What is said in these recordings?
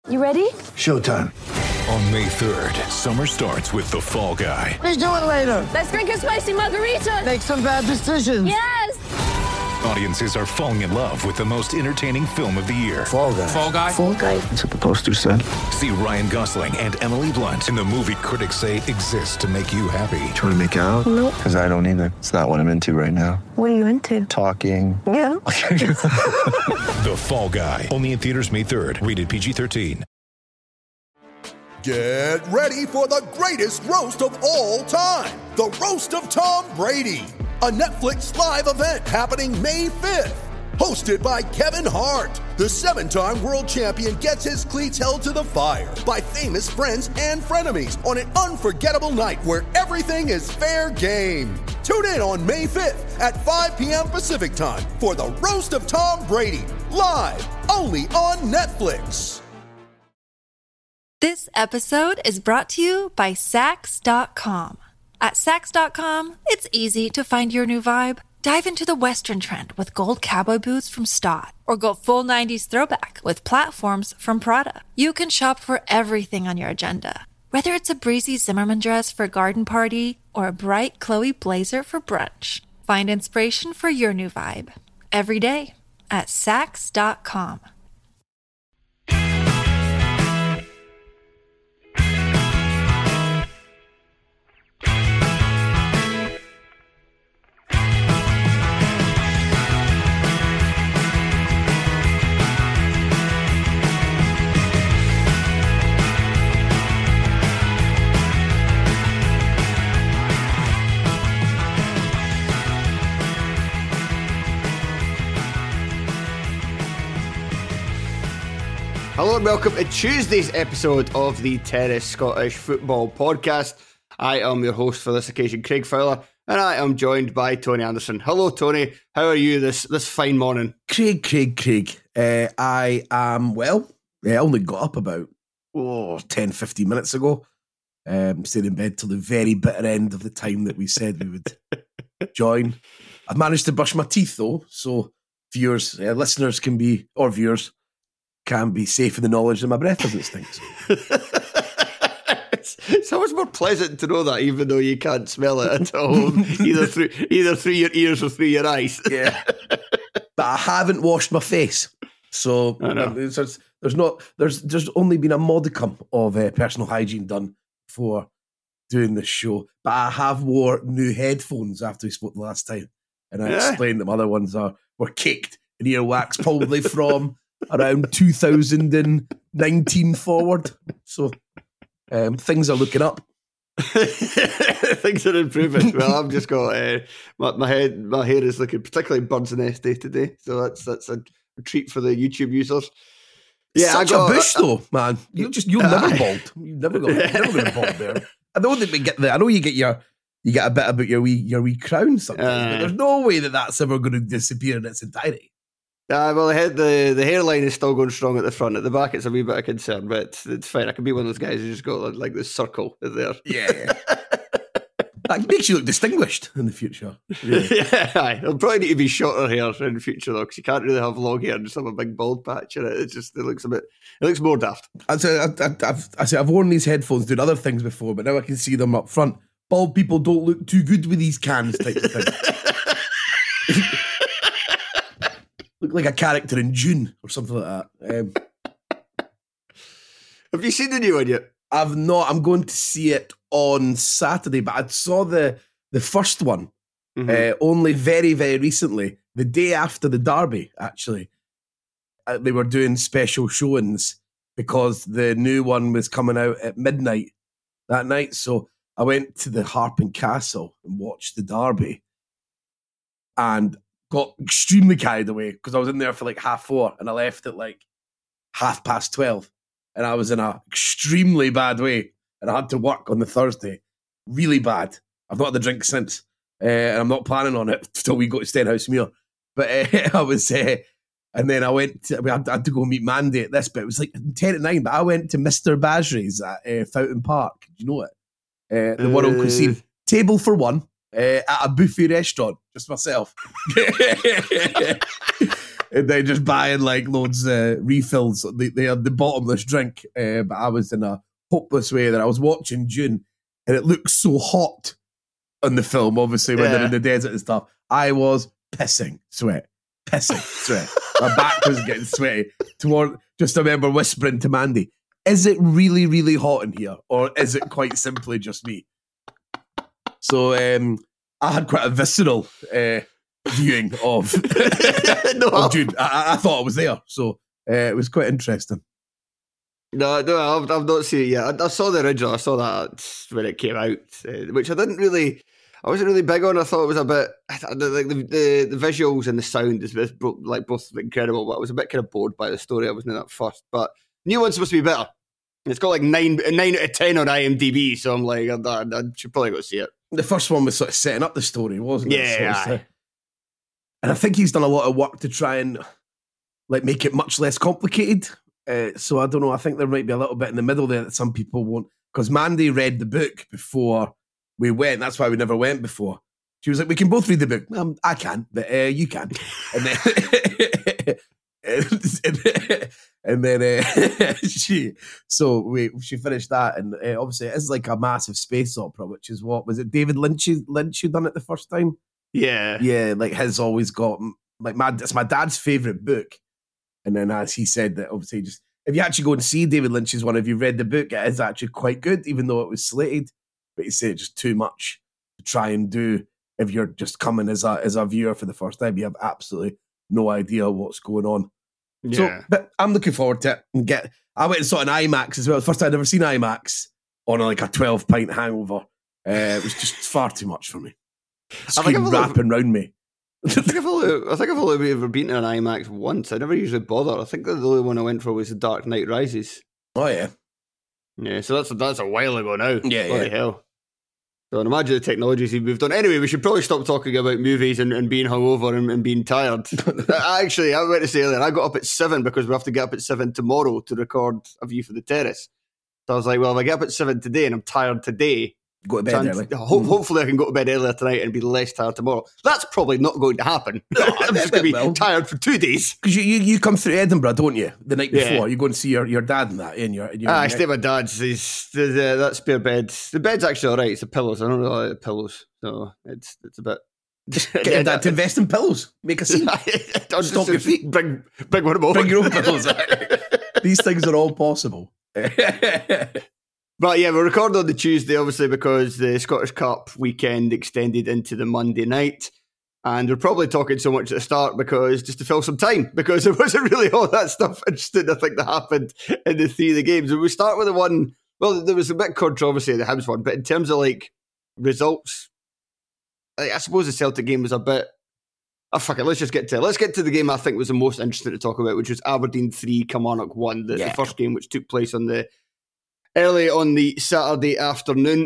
You ready? Showtime. On May 3rd, summer starts with The Fall Guy. Let's do it later. Let's drink a spicy margarita. Make some bad decisions. Yes! Audiences are falling in love with the most entertaining film of the year. Fall Guy. Fall Guy? Fall Guy. That's what the poster said. See Ryan Gosling and Emily Blunt in the movie critics say exists to make you happy. Trying to make it out? Nope. Because I don't either. It's not what I'm into right now. What are you into? Talking. Yeah. The Fall Guy. Only in theaters May 3rd. Rated PG-13. Get ready for the greatest roast of all time. The Roast of Tom Brady. A Netflix live event happening May 5th. Hosted by Kevin Hart. The 7-time world champion gets his cleats held to the fire by famous friends and frenemies on an unforgettable night where everything is fair game. Tune in on May 5th at 5 p.m. Pacific time for the Roast of Tom Brady. Live only on Netflix. This episode is brought to you by Sax.com. At Sax.com, it's easy to find your new vibe. Dive into the Western trend with gold cowboy boots from Stott, or go full 90s throwback with platforms from Prada. You can shop for everything on your agenda, whether it's a breezy Zimmermann dress for a garden party or a bright Chloe blazer for brunch. Find inspiration for your new vibe every day at Sax.com. Hello and welcome to Tuesday's episode of the Terrace Scottish Football Podcast. I am your host for this occasion, Craig Fowler, and I am joined by Tony Anderson. Hello, Tony. How are you this fine morning? Craig. I am well. I only got up about 10, 15 minutes ago. Stayed in bed till the very bitter end of the time that we said we would join. I've managed to brush my teeth though, so listeners can be safe in the knowledge that my breath doesn't stink. It's always more pleasant to know that, even though you can't smell it at home, either through your ears or through your eyes. Yeah, but I haven't washed my face, so there's only been a modicum of personal hygiene done for doing this show. But I have wore new headphones after we spoke the last time, and I explained that my other ones were caked in earwax, probably from around 2019 forward. So things are looking up. Things are improving. Well, I've just got my hair is looking particularly bird's nest day today, so that's a treat for the YouTube users. Yeah, Such a bush though, man. You're never bald. You've never got bald there. I know that we get there. I know you get a bit about your wee crown sometimes, but there's no way that's ever going to disappear in its entirety. Well, the hairline is still going strong at the front. At the back, it's a wee bit of concern, but it's fine. I can be one of those guys who just got like this circle there. Yeah. That makes you look distinguished in the future. Really. Yeah, it'll probably need to be shorter hair in the future though, because you can't really have long hair and just have a big bald patch in it. It looks more daft. I've worn these headphones doing other things before, but now I can see them up front. Bald people don't look too good with these cans type of thing. Look like a character in June or something like that. Have you seen the new one yet? I've not. I'm going to see it on Saturday, but I saw the first one only very, very recently, the day after the derby, actually. They were doing special showings because the new one was coming out at midnight that night. So I went to the Harp and Castle and watched the derby and got extremely carried away because I was in there for like 4:30 and I left at like 12:30 and I was in an extremely bad way and I had to work on the Thursday. Really bad. I've not had a drink since and I'm not planning on it till we go to Stenhousemuir. But I was... and then I had to go meet Mandy at this, but it was like 10 at 9, but I went to Mr. Basri's at Fountain Park. Do you know it? The World Cuisine. Table for one. At a buffet restaurant, just myself. and then just buying like loads refills. They had the bottomless drink, but I was in a hopeless way that I was watching Dune, and it looks so hot on the film, obviously, when they're in the desert and stuff. I was pissing sweat. My back was getting sweaty. Just I remember whispering to Mandy, is it really, really hot in here? Or is it quite simply just me? So I had quite a visceral viewing of Dune. I thought I was there. So it was quite interesting. No, I've not seen it yet. I saw the original. I saw that when it came out, which I wasn't really big on. I thought it was a bit like the visuals and the sound is like both incredible, but I was a bit kind of bored by the story. I wasn't that fussed. But new one's supposed to be better. It's got like 9 out of 10 on IMDb, so I'm like, I should probably go see it. The first one was sort of setting up the story, wasn't it? Yeah. And I think he's done a lot of work to try and like make it much less complicated. So I don't know. I think there might be a little bit in the middle there that some people won't. Because Mandy read the book before we went. That's why we never went before. She was like, we can both read the book. I can, but you can. And then, she finished that. And obviously it is like a massive space opera, which is what, was it David Lynch who done it the first time? Yeah. Yeah, like has always got, like it's my dad's favourite book. And then as he said that obviously just, if you actually go and see David Lynch's one, if you read the book, it is actually quite good, even though it was slated. But he said it's just too much to try and do if you're just coming as a viewer for the first time. You have absolutely no idea what's going on. Yeah. So, but I'm looking forward to it. I went and saw an IMAX as well. The first time I'd ever seen IMAX on like a 12-pint hangover. It was just far too much for me. Screen wrapping around me. I think I've only ever been to an IMAX once. I never usually bother. I think the only one I went for was The Dark Knight Rises. Oh yeah, yeah. So that's a while ago now. Yeah, bloody hell. So I imagine the technology's moved on. Anyway, we should probably stop talking about movies and being hungover and being tired. Actually, I went to say earlier, I got up at 7 because we have to get up at 7 tomorrow to record A View for the Terrace. So I was like, well, if I get up at 7 today and I'm tired today, go to bed early. Hopefully I can go to bed earlier tonight and be less tired tomorrow. That's probably not going to happen. I'm just going to be tired for 2 days. Because you come through Edinburgh, don't you? The night before. You go and see your dad and that. I stay at my dad's. That spare bed. The bed's actually all right. It's the pillows. I don't really like the pillows. So it's a bit... Just get your dad to invest in pillows. Make a scene. Stop your feet. Bring one of them over. Bring your own pillows. These things are all possible. But yeah, we're recording on the Tuesday, obviously, because the Scottish Cup weekend extended into the Monday night. And we're probably talking so much at the start because just to fill some time, because there wasn't really all that stuff interesting, I think, that happened in the 3 of the games. And we start with the one, well, there was a bit of controversy in the Hibs one, but in terms of like results, I suppose the Celtic game was a bit, fuck it, let's get to the game I think was the most interesting to talk about, which was Aberdeen 3, Kilmarnock 1, the first game which took place early on the Saturday afternoon.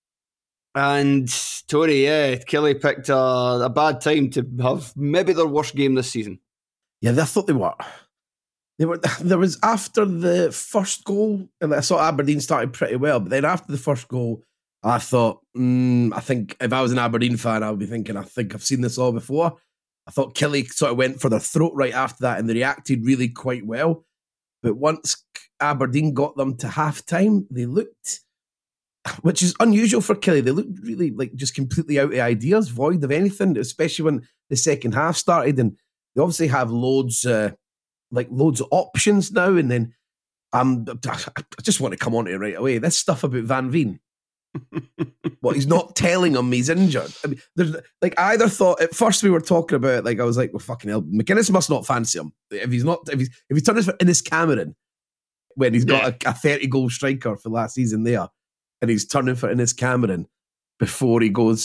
And Tony, Kelly picked a bad time to have maybe their worst game this season. Yeah, I thought they were. There was after the first goal, and I saw Aberdeen started pretty well, but then after the first goal, I thought, I think if I was an Aberdeen fan, I would be thinking, I think I've seen this all before. I thought Kelly sort of went for their throat right after that, and they reacted really quite well. But once Aberdeen got them to half-time, they looked, which is unusual for Kelly, they looked really like just completely out of ideas, void of anything, especially when the second half started. And they obviously have loads of options now. And then I just want to come on to it right away. This stuff about Van Veen. Well, he's not telling him he's injured. I mean, there's like I either thought at first we were talking about it, like I was like, well, fucking hell, McInnes must not fancy him if he's turning for Innes Cameron when he's got a 30-goal striker for last season there, and he's turning for Innes Cameron before he goes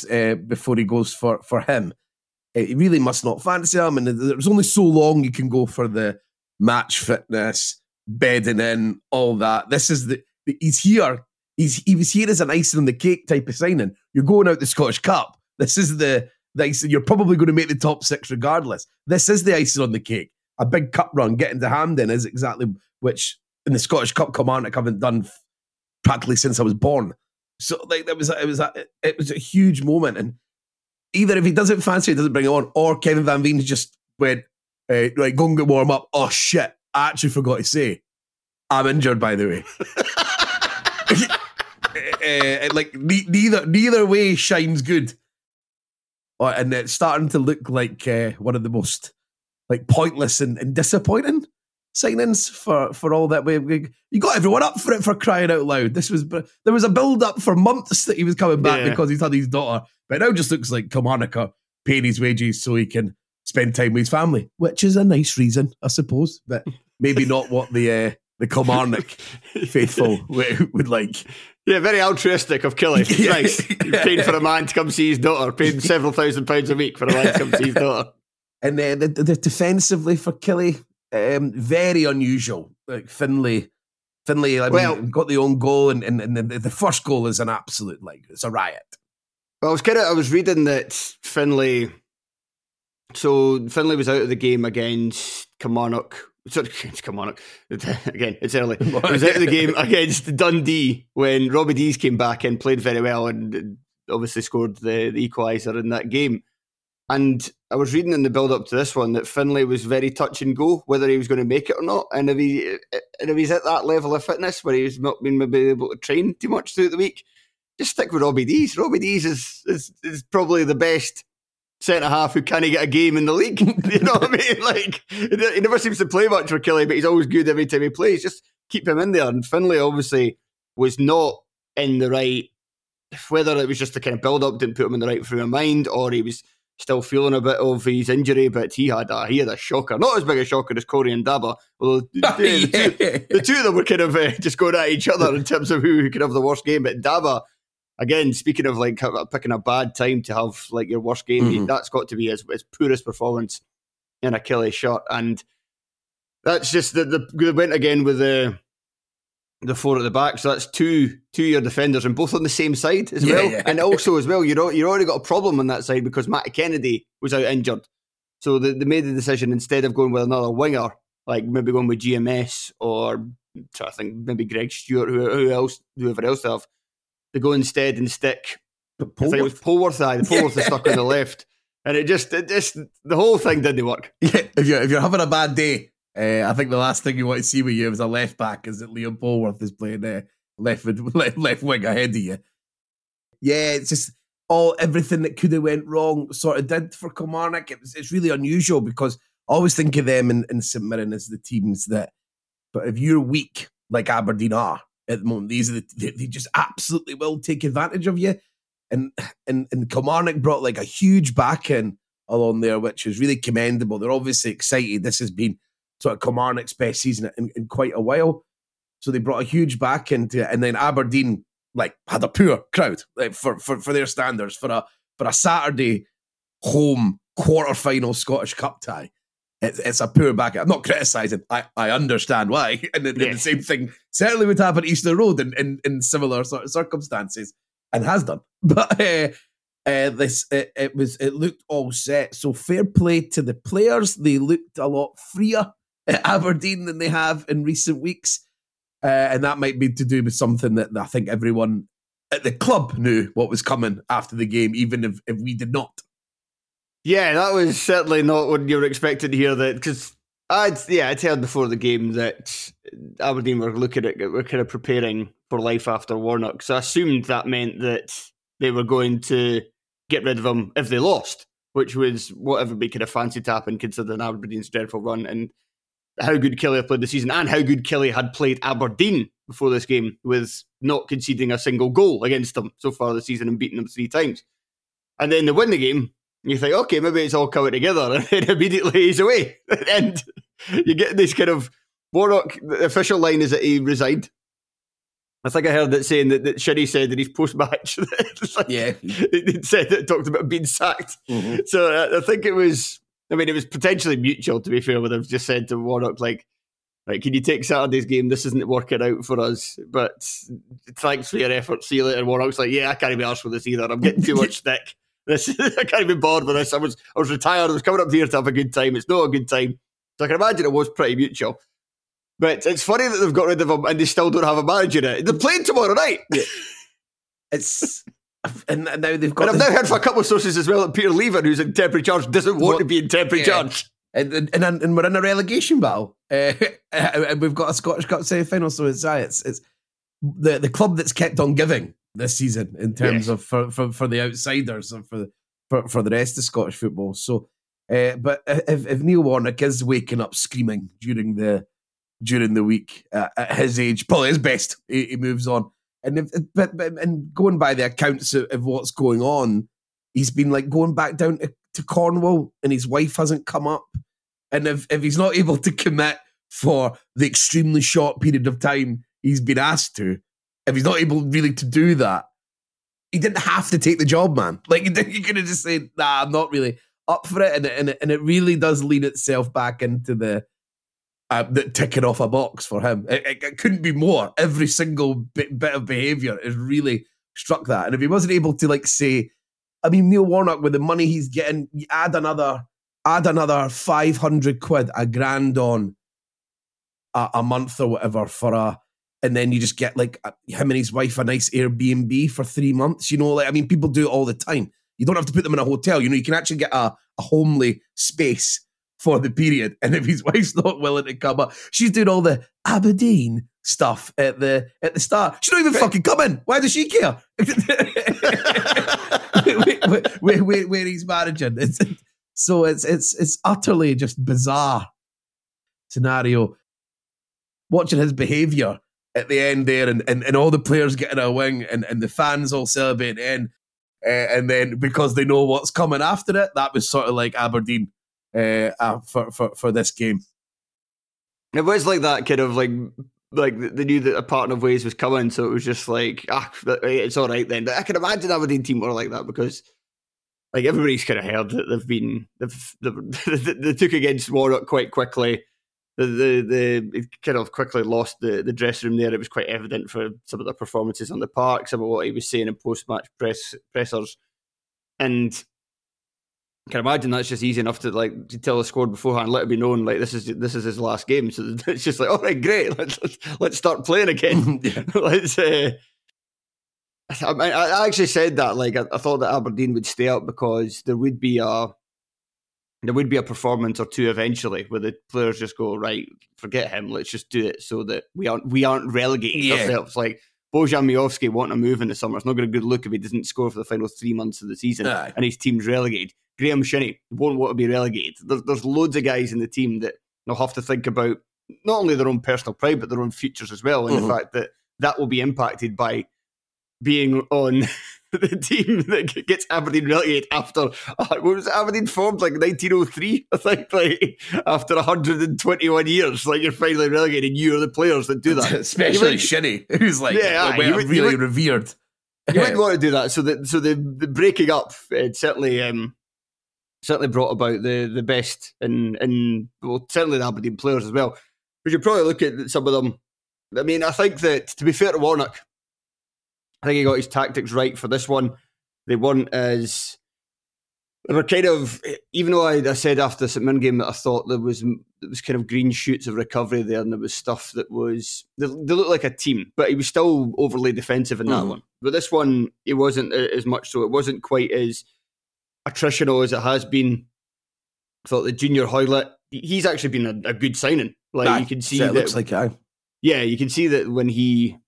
for him. He really must not fancy him, and there's only so long you can go for the match fitness, bedding in, all that. This is he's here. He was here as an icing on the cake type of signing. You're going out the Scottish Cup. This is the icing. You're probably going to make the top 6 regardless. This is the icing on the cake. A big cup run, getting to Hampden is exactly which in the Scottish Cup Kilmarnock haven't done practically since I was born. So like it was a huge moment. And either if he doesn't fancy it, doesn't bring it on, or Kevin Van Veen just went, Right, go and get warm up. Oh shit! I actually forgot to say, I'm injured, by the way. Like neither way shines good. And it's starting to look like one of the most like pointless and disappointing signings for all that. You got everyone up for it, for crying out loud. There was a build up for months that he was coming back because he's had his daughter, but it now just looks like Kilmarnock paying his wages so he can spend time with his family, which is a nice reason, I suppose, but maybe not what the Kilmarnock faithful would like. Yeah, very altruistic of Killie. It's nice. Paying for a man to come see his daughter, paying several £1,000s a week for a man to come see his daughter. And the defensively for Killie, very unusual. Like Finlay, got the own goal, and the first goal is an absolute, it's a riot. Well, I was reading that Finlay was out of the game against Kilmarnock. Sorry, against Kilmarnock. Again, it's early. He was out of the game against Dundee when Robbie Dees came back and played very well and obviously scored the equaliser in that game. And I was reading in the build-up to this one that Finlay was very touch and go, whether he was going to make it or not. And if he's at that level of fitness where he's not been maybe able to train too much throughout the week, just stick with Robbie Dees. Robbie Dees is probably the best centre-half who can't get a game in the league. You know what I mean? Like, he never seems to play much for Killie, but he's always good every time he plays. Just keep him in there. And Finlay obviously was not in the right, whether it was just the kind of build-up didn't put him in the right frame of mind, or he was still feeling a bit of his injury, but he had a shocker. Not as big a shocker as Corey and Daba, although the two of them were kind of just going at each other in terms of who could have the worst game. But Daba, again, speaking of like picking a bad time to have like your worst game, that's got to be his poorest performance in a Killie shirt. And that's just they went again with the four at the back. So that's two your defenders, and both on the same side as well. Yeah. And also as well, you already got a problem on that side because Matty Kennedy was out injured. So they made the decision, instead of going with another winger, like maybe going with GMS or I think maybe Greg Stewart, whoever else they have, they go instead and stick. I think it was Polworth. The Polworth is stuck on the left, and it just the whole thing didn't work. Yeah, if you're having a bad day, I think the last thing you want to see with you as a left back is that Liam Polworth is playing left wing ahead of you. Yeah, it's just everything that could have went wrong sort of did for Kilmarnock. It's really unusual because I always think of them in St Mirren as the teams that, but if you're weak like Aberdeen are at the moment, they just absolutely will take advantage of you. And Kilmarnock brought like a huge back in along there, which is really commendable. They're obviously excited. This has been sort of Kilmarnock's best season in quite a while. So they brought a huge back into it. And then Aberdeen had a poor crowd for their standards for a Saturday home quarter-final Scottish Cup tie. It's a poor back. I'm not criticising. I understand why. And the same thing certainly would happen at Easter Road in similar sort of circumstances, and has done. But it looked all set. So fair play to the players. They looked a lot freer at Aberdeen than they have in recent weeks. And that might be to do with something that I think everyone at the club knew what was coming after the game, even if we did not. Yeah, that was certainly not what you were expecting to hear. That because I'd heard before the game that Aberdeen were kind of preparing for life after Warnock. So I assumed that meant that they were going to get rid of him if they lost, which was what everybody could have fancied to happen considering Aberdeen's dreadful run and how good Killie had played the season, and how good Killie had played Aberdeen before this game, with not conceding a single goal against them so far this season and beating them 3 times. And then they win the game, and you think, okay, maybe it's all coming together, and then immediately he's away. And you get this kind of Warnock, the official line is that he resigned. I think I heard it saying that Shinnie said that he's post-match. It talked about being sacked. Mm-hmm. So I think it was potentially mutual, to be fair, where they've just said to Warnock, like, can you take Saturday's game? This isn't working out for us, but thanks for your effort. See you later. Warnock's like, yeah, I can't be arsed with this either. I'm getting too much stick. I can't be bored with this. I was retired. I was coming up here to have a good time. It's not a good time. So I can imagine it was pretty mutual. But it's funny that they've got rid of him and they still don't have a manager in it. They're playing tomorrow night. Yeah. And now they've got. And I've now heard from a couple of sources as well that Peter Lever, who's in temporary charge, doesn't want to be in temporary charge. And we're in a relegation battle. And we've got a Scottish Cup semi-final, so it's the club that's kept on giving this season in terms of for the outsiders and for the rest of Scottish football. So, but if Neil Warnock is waking up screaming during the week at his age, probably his best, he moves on. And and going by the accounts of what's going on, he's been like going back down to Cornwall, and his wife hasn't come up. And if he's not able to commit for the extremely short period of time he's been asked to, if he's not able really to do that, he didn't have to take the job, man. Like, you could have just said, nah, I'm not really up for it. And it really does lean itself back into the ticking off a box for him. It couldn't be more. Every single bit of behaviour has really struck that. And if he wasn't able to, like, say, I mean, Neil Warnock, with the money he's getting, you add another 500 quid, $1,000 on a month or whatever and then you just get like him and his wife a nice Airbnb for 3 months. You know, like, I mean, people do it all the time. You don't have to put them in a hotel. You know, you can actually get a homely space for the period. And if his wife's not willing to come up, she's doing all the Aberdeen stuff at the start. She's not even fucking coming. Why does she care? where he's managing. It's utterly just bizarre scenario. Watching his behaviour at the end there, and all the players getting a wing, and the fans all celebrating, and then because they know what's coming after it, that was sort of like Aberdeen for this game. It was like that kind of like they knew that a parting of ways was coming, so it was just like, it's all right then. But I can imagine Aberdeen team were like that because, like, everybody's kind of heard that they took against Warnock quite quickly. They kind of quickly lost the dressing room there. It was quite evident for some of the performances on the park, some of what he was saying in post-match pressers. And I can imagine that's just easy enough to tell the squad beforehand, let it be known, like, this is his last game. So it's just like, all right, great, let's start playing again. I actually said that, like, I thought that Aberdeen would stay up because there would be a performance or two eventually where the players just go, right, forget him, let's just do it so that we aren't relegating ourselves. Like, Bojan Miovski wanting to move in the summer, it's not got a good look if he doesn't score for the final 3 months of the season and his team's relegated. Graham Shinney won't want to be relegated. There's loads of guys in the team that they'll have to think about not only their own personal pride but their own futures as well, and the fact that will be impacted by being on the team that gets Aberdeen relegated after, what was it, Aberdeen formed like 1903, I think, like after 121 years, like you're finally relegated, you're the players that do that. Especially Shinney, who's like really revered. You wouldn't want to do that. So the breaking up certainly brought about the best in certainly the Aberdeen players as well. We should probably look at some of them. I mean, I think that, to be fair to Warnock, I think he got his tactics right for this one. They weren't as... They were kind of... Even though I said after the St Mirren game that I thought there was kind of green shoots of recovery there, and there was stuff that was... They looked like a team, but he was still overly defensive in that one. But this one, it wasn't as much so. It wasn't quite as attritional as it has been. I thought that Junior Hoylett, he's actually been a good signing. Like, you can see that... It looks like it. Yeah, you can see that when he...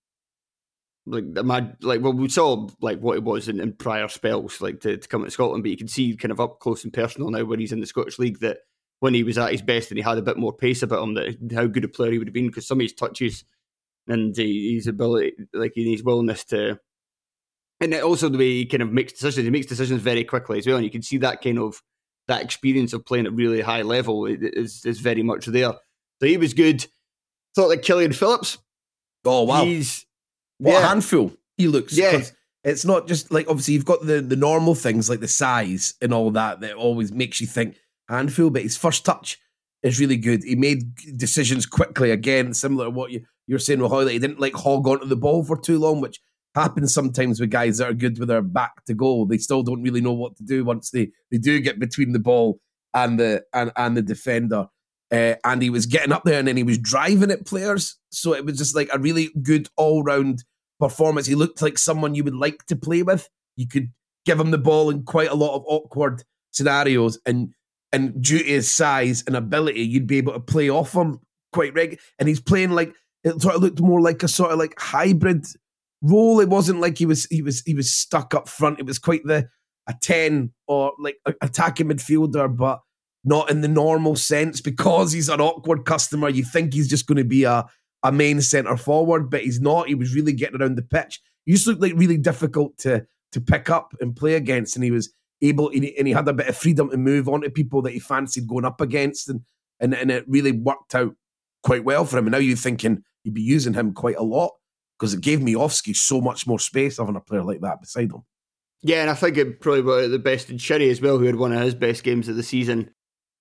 we saw like what it was in prior spells, like to come to Scotland, but you can see kind of up close and personal now when he's in the Scottish League that when he was at his best and he had a bit more pace about him, that how good a player he would have been, because some of his touches and his ability, like his willingness to, and also the way he kind of makes decisions very quickly as well, and you can see that kind of that experience of playing at really high level is very much there. So he was good. Thought like Killian Phillips. Oh wow. What a handful he looks. Yeah. It's not just like, obviously you've got the normal things like the size and all that always makes you think handful, but his first touch is really good. He made decisions quickly, again, similar to what you're saying with Hoylett. He didn't like hog onto the ball for too long, which happens sometimes with guys that are good with their back to goal. They still don't really know what to do once they do get between the ball and the defender. And he was getting up there and then he was driving at players. So it was just like a really good all-round performance. He looked like someone you would like to play with. You could give him the ball in quite a lot of awkward scenarios and and due to his size and ability, you'd be able to play off him quite regularly. And he's playing like, it sort of looked more like a sort of like hybrid role. It wasn't like he was stuck up front. It was quite a 10 or like attacking midfielder, but not in the normal sense, because he's an awkward customer. You think he's just going to be a main centre forward, but he's not. He was really getting around the pitch. He used to look like really difficult to pick up and play against, and he was able, and he had a bit of freedom to move onto people that he fancied going up against, and it really worked out quite well for him. And now you're thinking you'd be using him quite a lot, because it gave Miovski so much more space having a player like that beside him. Yeah, and I think it probably brought out the best in Shinnie as well, who had one of his best games of the season.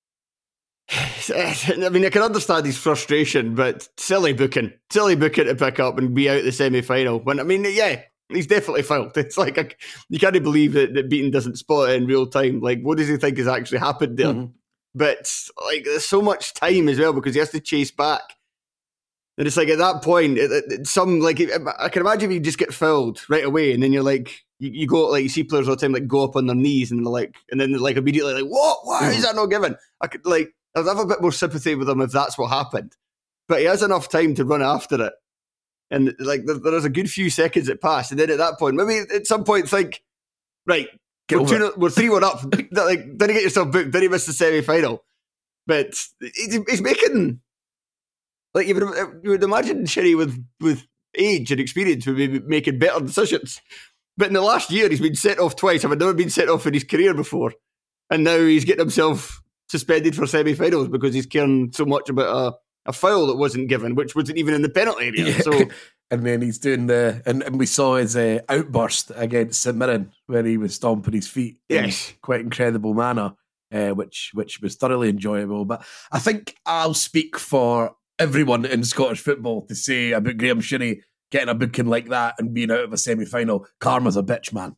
I mean, I can understand his frustration, but silly booking to pick up and be out the semi-final. When, I mean, yeah, he's definitely fouled. It's like, you can't believe that Beaton doesn't spot it in real time. Like, what does he think has actually happened there? Mm-hmm. But, like, there's so much time as well, because he has to chase back. And it's like, at that point, I can imagine if you just get fouled right away, and then you're like, you go, like, you see players all the time, like, go up on their knees, and then they're like, immediately, like, what? Why is that not given? I'd have a bit more sympathy with him if that's what happened. But he has enough time to run after it. And like there's a good few seconds that pass. And then at that point, maybe at some point think, right, we're 3-1 up. Like, then you get yourself booked. Then you miss the semi-final. But he's making, like, you would imagine Shinnie with age and experience would be making better decisions. But in the last year, he's been sent off twice. I've never been sent off in his career before. And now he's getting himself suspended for semi-finals because he's caring so much about a foul that wasn't given, which wasn't even in the penalty area. Yeah. So, and then he's doing and we saw his outburst against St Mirren where he was stomping his feet in quite incredible manner, which was thoroughly enjoyable. But I think I'll speak for everyone in Scottish football to say about Graeme Shinnie getting a booking like that and being out of a semi-final. Karma's a bitch, man.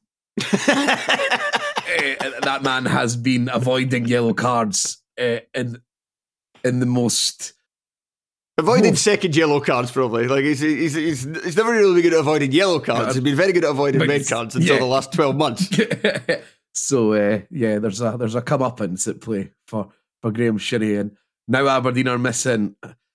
That man has been avoiding yellow cards in the most... Avoided second yellow cards, probably. Like he's never really been good at avoiding yellow cards. He's been very good at avoiding red cards until the last 12 months. So, there's a comeuppance at play for Graeme Shinnie. And now Aberdeen are missing...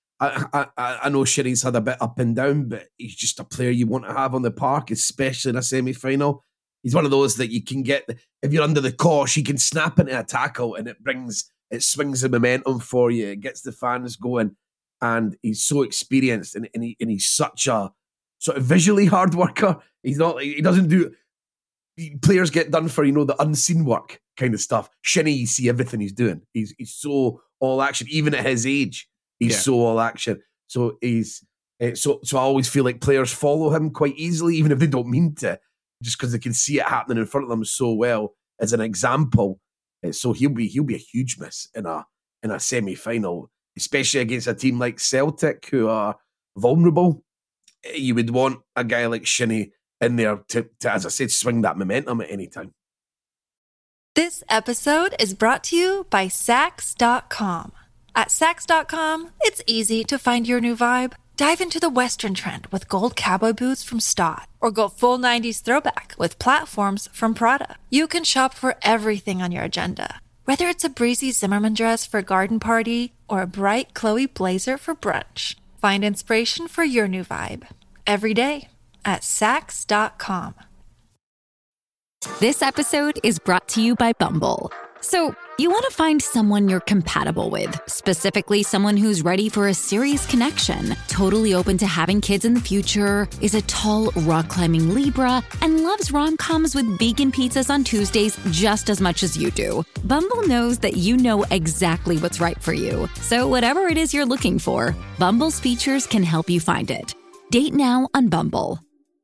I know Shinnie's had a bit up and down, but he's just a player you want to have on the park, especially in a semi-final. He's one of those that you can get, if you're under the cosh, he can snap into a tackle and it swings the momentum for you. It gets the fans going. And he's so experienced and he's such a sort of visually hard worker. He doesn't do, players get done for, the unseen work kind of stuff. Shinnie, you see everything he's doing. He's so all action, even at his age, he's so all action. So so I always feel like players follow him quite easily, even if they don't mean to, just because they can see it happening in front of them so well as an example. So he'll be a huge miss in a semi-final, especially against a team like Celtic who are vulnerable. You would want a guy like Shinnie in there to, as I said, swing that momentum at any time. This episode is brought to you by Sax.com. At Sax.com, it's easy to find your new vibe. Dive into the Western trend with gold cowboy boots from Stott, or go full 90s throwback with platforms from Prada. You can shop for everything on your agenda, whether it's a breezy Zimmermann dress for a garden party or a bright Chloe blazer for brunch. Find inspiration for your new vibe every day at Sax.com. This episode is brought to you by Bumble. So, you want to find someone you're compatible with, specifically someone who's ready for a serious connection, totally open to having kids in the future, is a tall, rock-climbing Libra, and loves rom-coms with vegan pizzas on Tuesdays just as much as you do. Bumble knows that you know exactly what's right for you. So whatever it is you're looking for, Bumble's features can help you find it. Date now on Bumble.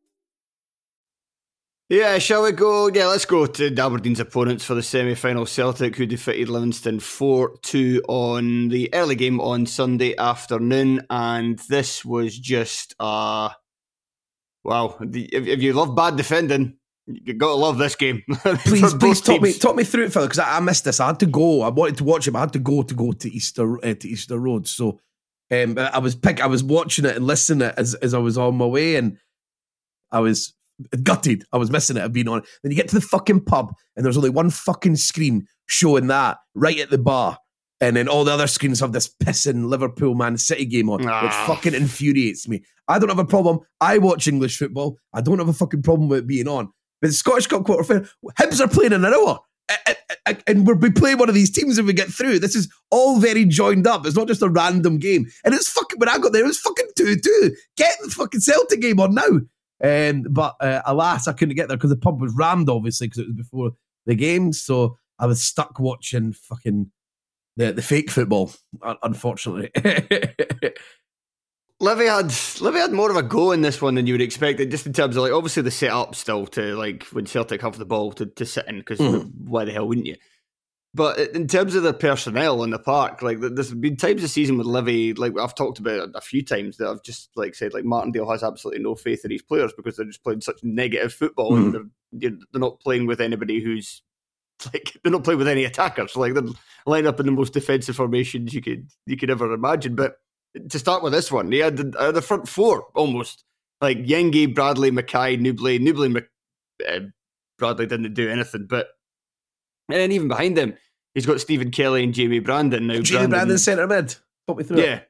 Yeah, shall we go? Yeah, let's go to Aberdeen's opponents for the semi-final. Celtic, who defeated Livingston 4-2 on the early game on Sunday afternoon. And this was just, wow. If you love bad defending, you've got to love this game. Please talk me through it, fella, because I missed this. I had to go. I wanted to watch it, but I had to go to Easter Road. So I was watching it and listening to it as I was on my way, and I was gutted. I was missing it. I've been on. Then you get to the fucking pub and there's only one fucking screen showing that right at the bar. And then all the other screens have this pissing Liverpool Man City game on, which fucking infuriates me. I don't have a problem. I watch English football. I don't have a fucking problem with it being on. But the Scottish Cup quarter-final, Hibs are playing in an hour. And we'll be playing one of these teams if we get through. This is all very joined up. It's not just a random game. And it's fucking, when I got there, it was fucking 2-2. Get the fucking Celtic game on now. But alas, I couldn't get there because the pub was rammed, obviously, because it was before the game. So I was stuck watching fucking the fake football, unfortunately. Livy had more of a go in this one than you would expect, just in terms of, like, obviously the set-up still to, like, when Celtic have the ball to sit in, because why the hell wouldn't you? But in terms of the personnel in the park, like, there's been times this season with Livy, like I've talked about a few times, that I've just, like, said, like, Martindale has absolutely no faith in these players because they're just playing such negative football and they're not playing with anybody who's, like, they're not playing with any attackers. Like, they're lined up in the most defensive formations you could ever imagine. But to start with this one, he had the front four almost, like Yengi, Bradley, Mackay, Newbley. Bradley didn't do anything, but and then even behind him, he's got Stephen Kelly and Jamie Brandon now. Jamie Brandon centre mid. Put me through. Yeah,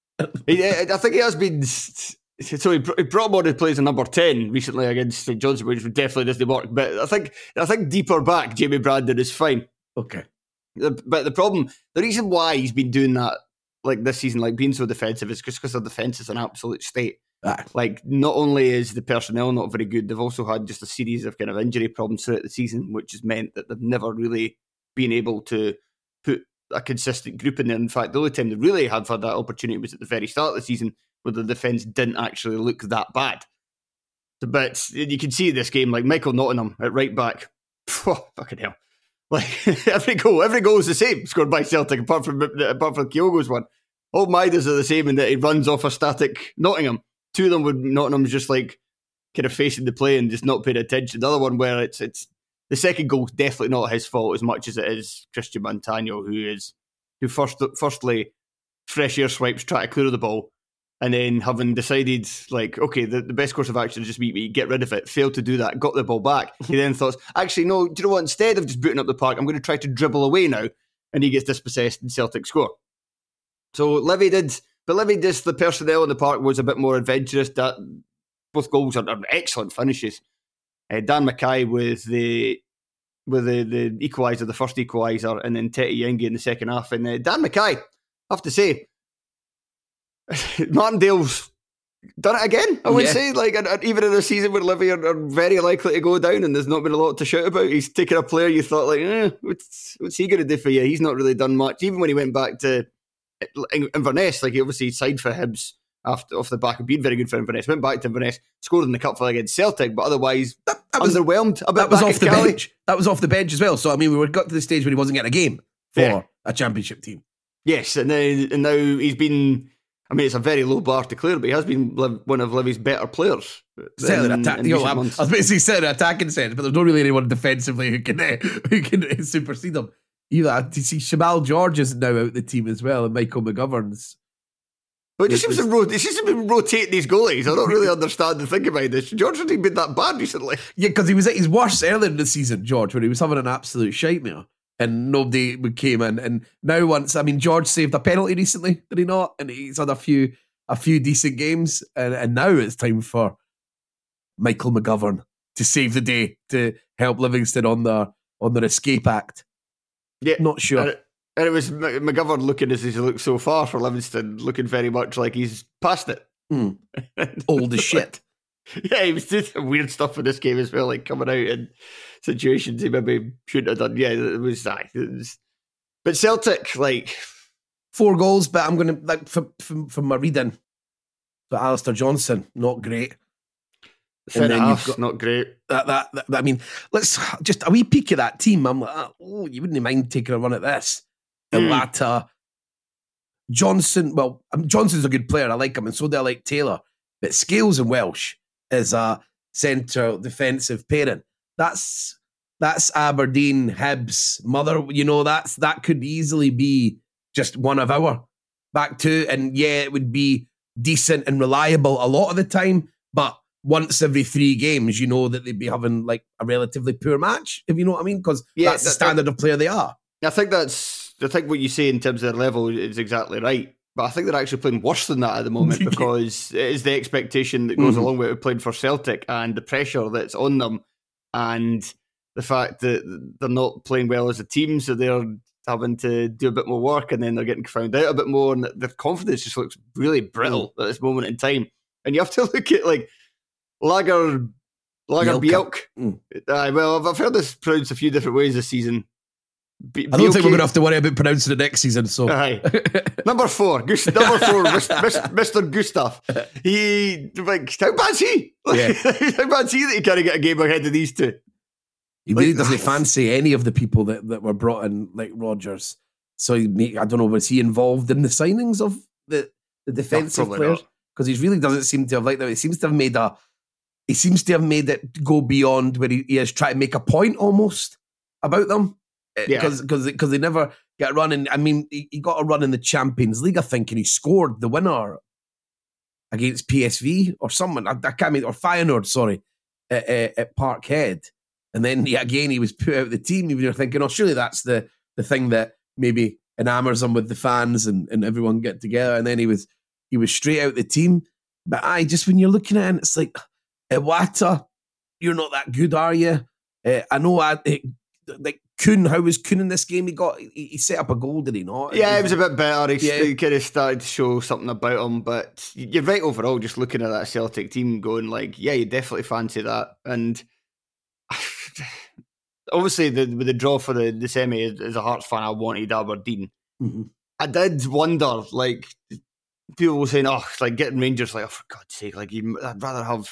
I think he has been. So he brought him on to play as a number 10 recently against St Johnstone, which definitely doesn't work. But I think deeper back, Jamie Brandon is fine. Okay. But the reason why he's been doing that, like this season, like being so defensive, is just because their defence is an absolute state. Like, not only is the personnel not very good, they've also had just a series of kind of injury problems throughout the season, which has meant that they've never really been able to put a consistent group in there. In fact, the only time they really have had that opportunity was at the very start of the season, where the defence didn't actually look that bad. But you can see this game, like Michael Nottingham at right back, fucking hell. Like, every goal is the same, scored by Celtic, apart from Kyogo's one. All Maida's are the same in that he runs off a static Nottingham. Two of them with Nottingham's just like kind of facing the play and just not paying attention. The other one where it's the second goal's definitely not his fault as much as it is Christian Montano, who firstly fresh air swipes, try to clear the ball, and then having decided, like, okay, the best course of action is just meet me, get rid of it, failed to do that, got the ball back. He then thought, actually, no, do you know what? Instead of just booting up the park, I'm going to try to dribble away now. And he gets dispossessed and Celtic score. So Livy did, but Livy just, the personnel in the park was a bit more adventurous. Both goals are excellent finishes. Dan Mackay with the equaliser, the first equaliser, and then Tete Yengi in the second half. And Dan Mackay, I have to say, Martindale's done it again, I would say. Like, even in a season where Livy are very likely to go down and there's not been a lot to shout about, he's taken a player you thought, like, what's he going to do for you? He's not really done much. Even when he went back to Inverness, like, he obviously signed for Hibs off the back of being very good for Inverness, went back to Inverness, scored in the cup final against Celtic, but otherwise that was underwhelmed a bit. That was off the bench. That was off the bench as well. So, I mean, we got to the stage where he wasn't getting a game for a championship team. Yes, and now he's been... I mean, it's a very low bar to clear, but he has been one of Livy's better players. Certainly, I was about to say certainly attacking sense, but there's not really anyone defensively who can supersede him. You see, Shamal George is now out the team as well, and Michael McGovern's. But he seems to be rotating these goalies. I don't really understand the thing about this. George hasn't been that bad recently. Yeah, because he was at his worst earlier in the season, George, when he was having an absolute shitmare. And nobody came in. And now George saved a penalty recently, did he not? And he's had a few decent games. And now it's time for Michael McGovern to save the day, to help Livingston on their escape act. Yeah. Not sure. And it was McGovern looking as he's looked so far for Livingston, looking very much like he's past it. Old as shit. Yeah, he was doing some weird stuff in this game as well, like coming out in situations he maybe shouldn't have done. Yeah, it was. But Celtic, like 4 goals, but I'm going to, from my reading, but Alistair Johnson, not great. Centre half's not great. I mean, let's just a wee peek at that team. I'm like, you wouldn't mind taking a run at this. Latta, Johnson. Well, Johnson's a good player. I like him, and so do I like Taylor. But Scales and Welsh is a central defensive pairing. That's Aberdeen, Hibs, Mother. You know, that could easily be just one of our back two, and yeah, it would be decent and reliable a lot of the time. But once every 3 games, you know that they'd be having like a relatively poor match, if you know what I mean, because that's the standard of player they are. I think what you say in terms of their level is exactly right. But I think they're actually playing worse than that at the moment because it is the expectation that goes along with it playing for Celtic and the pressure that's on them and the fact that they're not playing well as a team, so they're having to do a bit more work and then they're getting found out a bit more and their confidence just looks really brittle at this moment in time. And you have to look at like Lager Bielk. Well, I've heard this pronounced a few different ways this season. I don't think we're going to have to worry about pronouncing it next season. So, Number 4, Mr. Gustav. He how bad's he? How bad's he that he can't get a game ahead of these two? He really doesn't fancy any of the people that were brought in, like Rodgers. So I don't know, was he involved in the signings of the defensive players? Because he really doesn't seem to have liked that. He seems to have made it go beyond where he is trying to make a point almost about them. Because they never get a run in. I mean, he got a run in the Champions League, I think, and he scored the winner against PSV or someone. I can't remember, or Feyenoord, sorry, at Parkhead. And then he was put out of the team. You're thinking, surely that's the thing that maybe enamors him with the fans and everyone get together. And then he was straight out the team. But just when you're looking at it, it's like, Iwata, you're not that good, are you? I know, like Kuhn, how was Kuhn in this game? He set up a goal, did he not? Yeah, it was a bit better. He kind of started to show something about him. But you're right overall, just looking at that Celtic team going like, yeah, you definitely fancy that. And obviously with the draw for the semi, as a Hearts fan, I wanted Aberdeen. Mm-hmm. I did wonder, like, people were saying, it's like getting Rangers, like, for God's sake, like, I'd rather,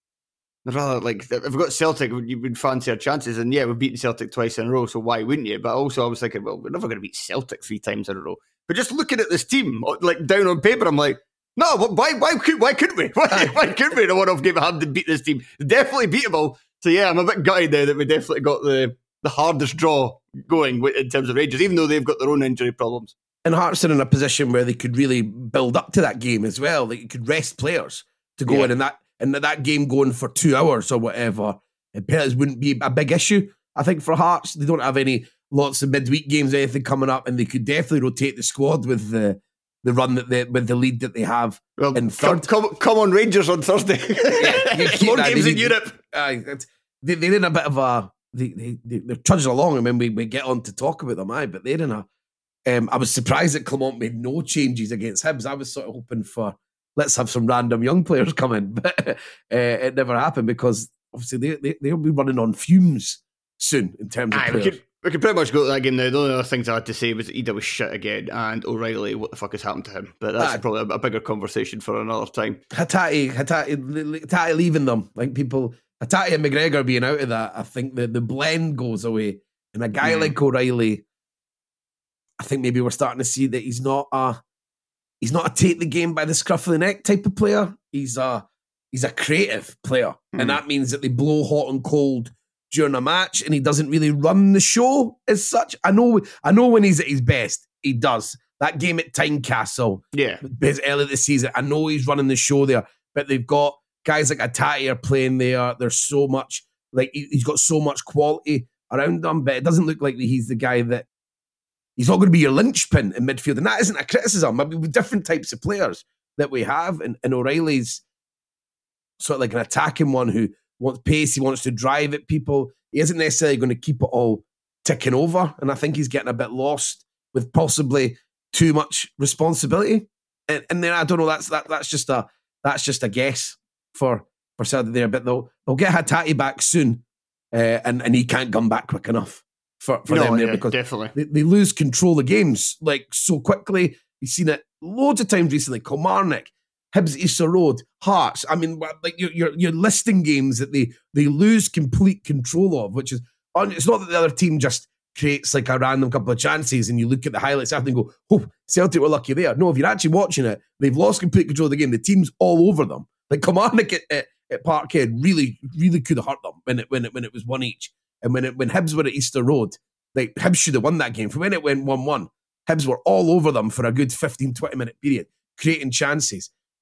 like, if we've got Celtic, you would fancy our chances. And yeah, we've beaten Celtic twice in a row, so why wouldn't you? But also I was thinking, well, we're never going to beat Celtic 3 times in a row. But just looking at this team, like, down on paper, I'm like, no, why couldn't we? Why couldn't we in a one-off game have to beat this team? Definitely beatable. So yeah, I'm a bit gutted now that we definitely got the hardest draw going in terms of Rangers, even though they've got their own injury problems. And Hearts are in a position where they could really build up to that game as well. Like, you could rest players to go in and that game going for 2 hours or whatever, it wouldn't be a big issue. I think for Hearts, they don't have lots of midweek games or anything coming up, and they could definitely rotate the squad with the run with the lead that they have in third. Come on, Rangers on Thursday. More games in Europe. They're in a bit of they're trudging along, and when we get on to talk about them, but they're in a. I was surprised that Clement made no changes against Hibs. I was sort of hoping for, let's have some random young players come in, but it never happened because obviously they'll be running on fumes soon in terms of players. We could pretty much go to that game now. The only other things I had to say was that Ida was shit again, and O'Reilly, what the fuck has happened to him? But that's probably a bigger conversation for another time. Hatate leaving them, like people, Hatate and McGregor being out of that, I think the blend goes away. And a guy like O'Reilly, I think maybe we're starting to see that he's not a take the game by the scruff of the neck type of player. He's a creative player, and that means that they blow hot and cold during a match, and he doesn't really run the show as such. I know when he's at his best, he does. That game at Tynecastle, early this season, I know he's running the show there, but they've got guys like Hatate are playing there. There's so much, like, he's got so much quality around him, but it doesn't look like he's the guy that. He's not going to be your linchpin in midfield, and that isn't a criticism. I mean, with different types of players that we have, and O'Reilly's sort of like an attacking one who wants pace, he wants to drive at people. He isn't necessarily going to keep it all ticking over, and I think he's getting a bit lost with possibly too much responsibility. And then I don't know. That's just a guess for Saturday there, but they'll get Hatate back soon, and he can't come back quick enough. For them there, because definitely they lose control of games like so quickly. We've seen it loads of times recently. Kilmarnock, Hibs, Easter Road, Hearts. I mean, like you're listing games that they lose complete control of, which is it's not that the other team just creates like a random couple of chances and you look at the highlights after and go, "Oh, Celtic were lucky there." No, if you're actually watching it, they've lost complete control of the game. The team's all over them. Like Kilmarnock at Parkhead really could have hurt them when it was 1 each. And when Hibs were at Easter Road, like Hibs should have won that game. For when it went 1-1, Hibs were all over them for a good 15-20 minute period, creating chances.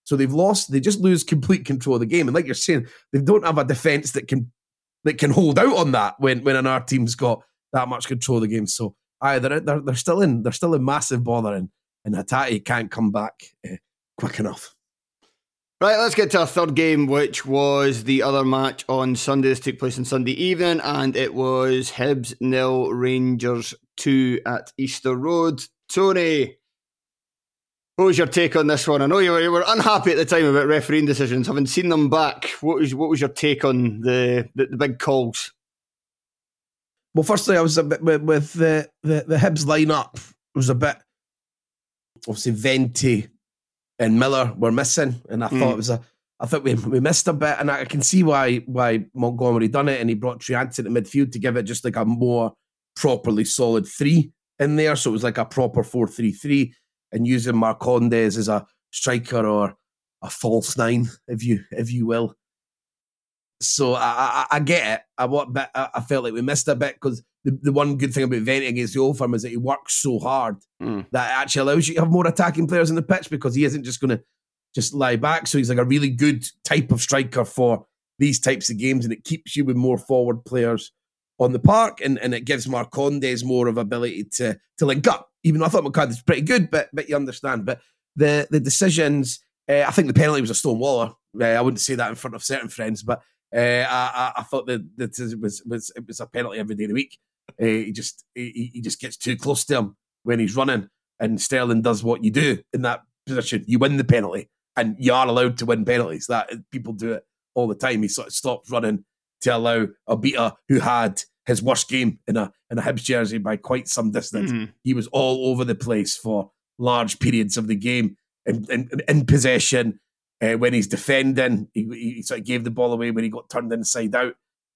So they've lost. They just lose complete control of the game. And like you're saying, they don't have a defence that can hold out on that when our team's got that much control of the game. So they're still in massive bother, and Hatate can't come back quick enough. Right, let's get to our third game, which was the other match on Sunday. This took place on Sunday evening, and it was Hibs 0, Rangers 2 at Easter Road. Tony, what was your take on this one? I know you were unhappy at the time about refereeing decisions. Having seen them back, what was your take on the big calls? Well, firstly, I was a bit with the Hibs lineup. It was a bit, obviously, Venti and Miller were missing, and I thought I thought we missed a bit, and I can see why Montgomery done it, and he brought Triance into midfield to give it just like a more properly solid 3 in there, so it was like a proper 4-3-3, and using Marcondes as a striker or a false 9, if you will. So I get it. I felt like we missed a bit because the one good thing about Venti against the Old Firm is that he works so hard that it actually allows you to have more attacking players on the pitch, because he isn't just going to just lie back. So he's like a really good type of striker for these types of games, and it keeps you with more forward players on the park, and it gives Marcondes more of ability to link up. Even though I thought McCarthy was pretty good, but you understand. But the decisions, I think the penalty was a stonewaller. I wouldn't say that in front of certain friends, but I thought that it was a penalty every day of the week. He just gets too close to him when he's running, and Sterling does what you do in that position. You win the penalty, and you are allowed to win penalties. That people do it all the time. He sort of stops running to allow Obita, who had his worst game in a Hibs jersey by quite some distance. He was all over the place for large periods of the game, in possession. When he's defending, he sort of gave the ball away when he got turned inside out.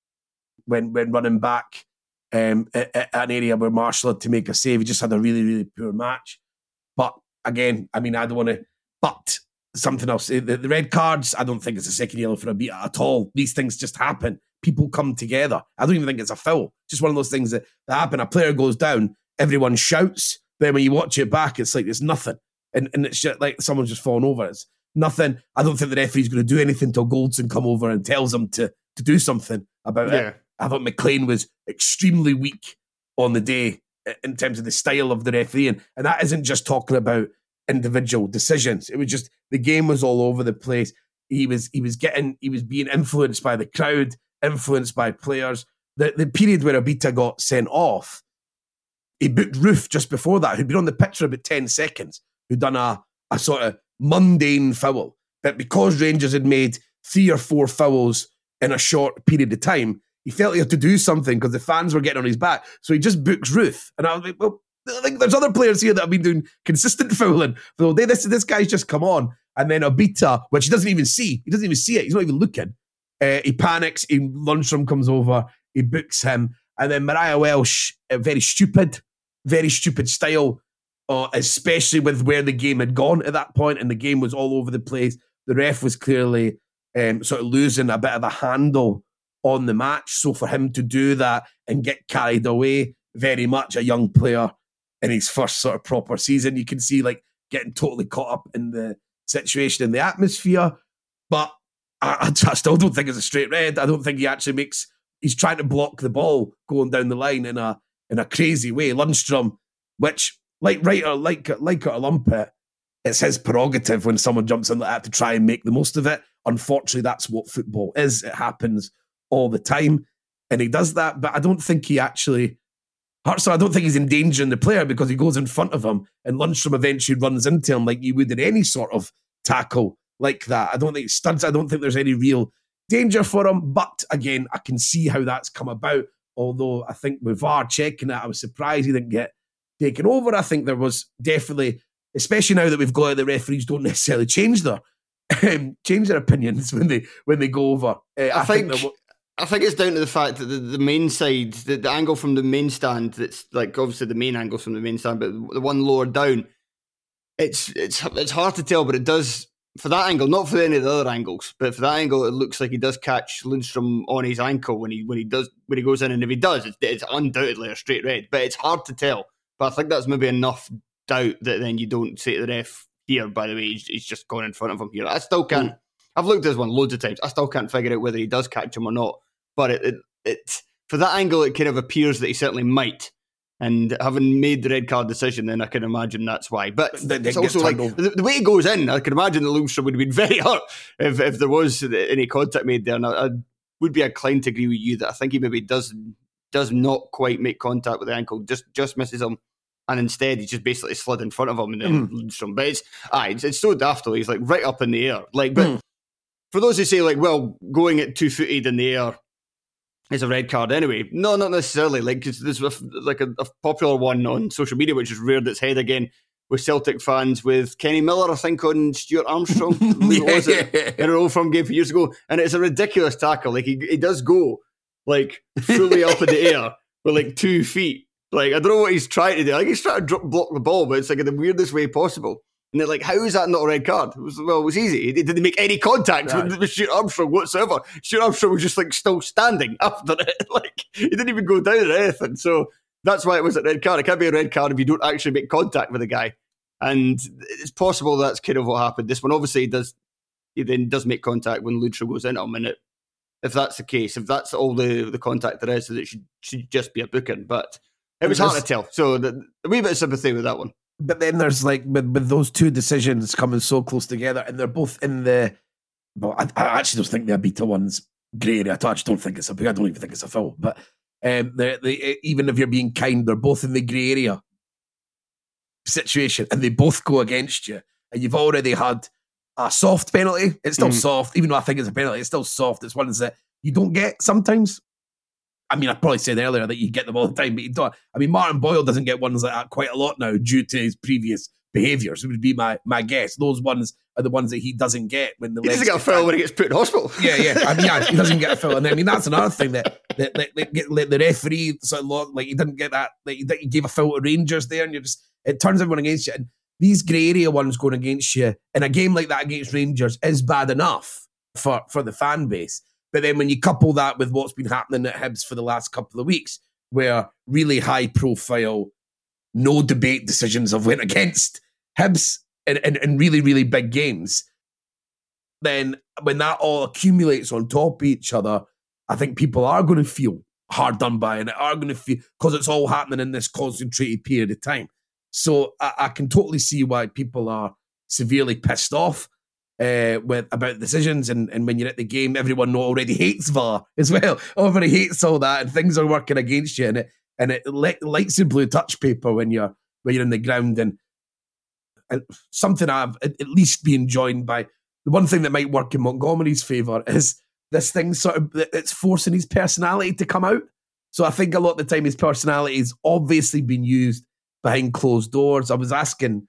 When running back, an area where Marshall had to make a save, he just had a really, really poor match. But again, I mean, I don't want to. But something else, the red cards, I don't think it's a second yellow for Obita at all. These things just happen. People come together. I don't even think it's a foul. Just one of those things that happen. A player goes down, everyone shouts. Then when you watch it back, it's like it's nothing, and it's just like someone's just fallen over. It's nothing. I don't think the referee's going to do anything until Goldson come over and tells him to do something about it. I thought McLean was extremely weak on the day in terms of the style of the refereeing, and that isn't just talking about individual decisions. It was just the game was all over the place. He was being influenced by the crowd, influenced by players. The period where Obita got sent off, he booked Roof just before that, who'd been on the pitch for about 10 seconds, who'd done a sort of mundane foul. But because Rangers had made 3 or 4 fouls in a short period of time, he felt he had to do something because the fans were getting on his back. So he just books Roof. And I was like, well, I think there's other players here that have been doing consistent fouling for the whole day. This guy's just come on. And then Obita, which he doesn't even see it. He's not even looking. He panics. Lundstrom comes over. He books him. And then Mariah Welsh, very stupid style, especially with where the game had gone at that point, and the game was all over the place. The ref was clearly sort of losing a bit of a handle on the match. So for him to do that and get carried away, very much a young player in his first sort of proper season, you can see like getting totally caught up in the situation and the atmosphere. But I still don't think it's a straight red. I don't think he actually he's trying to block the ball going down the line in a crazy way. Lundstrom, which like it or lump it, it's his prerogative when someone jumps in like that to try and make the most of it. Unfortunately, that's what football is. It happens all the time, and he does that. But I don't think he actually hurts him. I don't think he's endangering the player because he goes in front of him, and Lundstrom eventually runs into him like you would in any sort of tackle like that. I don't think he studs. I don't think there's any real danger for him. But again, I can see how that's come about. Although I think with VAR checking it, I was surprised he didn't get taken over. I think there was definitely, especially now that we've got it, the referees don't necessarily change their opinions when they go over. I think it's down to the fact that the main side, the angle from the main stand, that's like obviously the main angle from the main stand, but the one lower down, it's hard to tell, but it does. For that angle, not for any of the other angles, but for that angle, it looks like he does catch Lundstrom on his ankle when he goes in, and if he does, it's undoubtedly a straight red. But it's hard to tell. But I think that's maybe enough doubt that then you don't say to the ref, here, by the way, he's just gone in front of him here. I still can't. I've looked at this one loads of times. I still can't figure out whether he does catch him or not. But it for that angle, it kind of appears that he certainly might. And having made the red card decision, then I can imagine that's why. But it's also like the way he goes in, I can imagine that Lundstrom would have been very hurt if there was any contact made there. And I would be inclined to agree with you that I think he maybe does not quite make contact with the ankle, just misses him. And instead, he just basically slid in front of him and then Lundstrom. But it's so daft though. He's like right up in the air. Like, but for those who say like, well, going at 2-footed in the air is a red card anyway. No, not necessarily. Like, there's like a popular one on social media, which is reared its head again with Celtic fans, with Kenny Miller, I think, on Stuart Armstrong. Was it? In an Old Firm game a few years ago. And it's a ridiculous tackle. Like, he does go like fully up in the air with like 2 feet. Like, I don't know what he's trying to do. Like, he's trying to block the ball, but it's like in the weirdest way possible. And they're like, how is that not a red card? It was easy. He didn't make any contact with Stuart Armstrong whatsoever. Stuart Armstrong was just like still standing after it. Like, he didn't even go down or anything. So that's why it was a red card. It can't be a red card if you don't actually make contact with the guy. And it's possible that's kind of what happened. This one, obviously, he then does make contact when Lundstrom goes into him. And if that's the case, if that's all the contact there is, then it should just be a booking. But it was hard to tell. So a wee bit of sympathy with that one. But then there's like, with those two decisions coming so close together, and they're both in the, well, I actually don't think the Abita one's grey area. I don't even think it's a foul. But they even if you're being kind, they're both in the grey area situation, and they both go against you. And you've already had a soft penalty. It's still soft, even though I think it's a penalty. It's still soft. It's ones that you don't get sometimes. I mean, I probably said earlier that you get them all the time, but you don't. I mean, Martin Boyle doesn't get ones like that quite a lot now due to his previous behaviours. It would be my guess. Those ones are the ones that he doesn't get when the he doesn't get a foul when he gets put in hospital. Yeah. I mean, he doesn't get a foul, and I mean that's another thing that the referee sort of like he didn't get that. Like he gave a foul to Rangers there, and it turns everyone against you. And these grey area ones going against you in a game like that against Rangers is bad enough for the fan base. But then when you couple that with what's been happening at Hibs for the last couple of weeks, where really high profile, no debate decisions have went against Hibs in really, really big games, then when that all accumulates on top of each other, I think people are going to feel hard done by, and are going to feel, because it's all happening in this concentrated period of time. So I can totally see why people are severely pissed off about decisions, and when you're at the game, everyone already hates VAR as well. Everybody hates all that, and things are working against you, and it lights the blue touch paper when you're in the ground. And something I've at least been joined by. The one thing that might work in Montgomery's favour is this thing sort of it's forcing his personality to come out. So I think a lot of the time his personality has obviously been used behind closed doors. I was asking.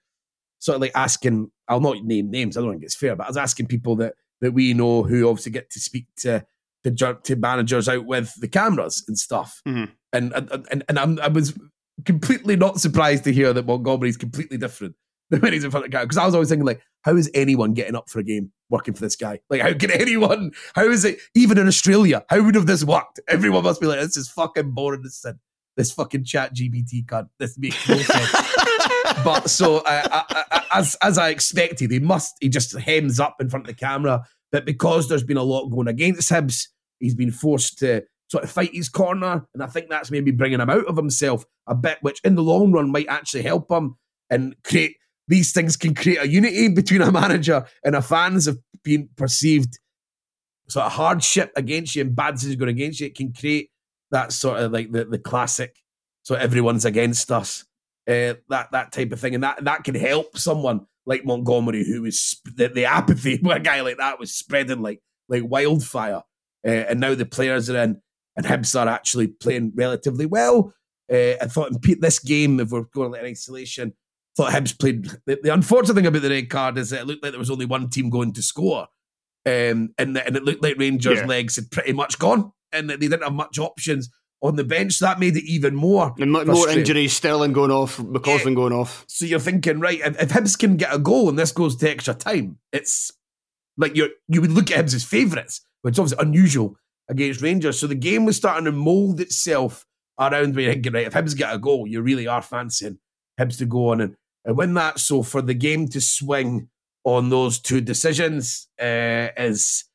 I'll not name names, I don't think it's fair, but I was asking people that we know who obviously get to speak to managers out with the cameras and stuff. Mm-hmm. And I was completely not surprised to hear that Montgomery's completely different than when he's in front of the camera. Because I was always thinking, like, how is anyone getting up for a game working for this guy? Like, how is it, even in Australia, how would have this worked? Everyone must be like, this is fucking boring as sin. This fucking chat GBT cunt. This makes no sense. But so, as I expected, he just hems up in front of the camera. But because there's been a lot going against Hibs, he's been forced to sort of fight his corner. And I think that's maybe bringing him out of himself a bit, which in the long run might actually help him and create, these things can create a unity between a manager and a fans of being perceived sort of hardship against you and bad decisions going against you. It can create that sort of like the classic, so everyone's against us. That type of thing, and that can help someone like Montgomery, who was the apathy with a guy like that was spreading like wildfire, and now the players are in, and Hibs are actually playing relatively well. I thought in this game, if we're going in isolation, thought Hibs played. The unfortunate thing about the red card is that it looked like there was only one team going to score, and it looked like Rangers' legs had pretty much gone, and they didn't have much options on the bench. So that made it even more. And more injuries, Sterling going off, McCausland going off. So you're thinking, right, if Hibs can get a goal and this goes to extra time, it's like you would look at Hibs as favourites, which is obviously unusual against Rangers. So the game was starting to mould itself around where you're thinking, right, if Hibs get a goal, you really are fancying Hibs to go on and win that. So for the game to swing on those two decisions is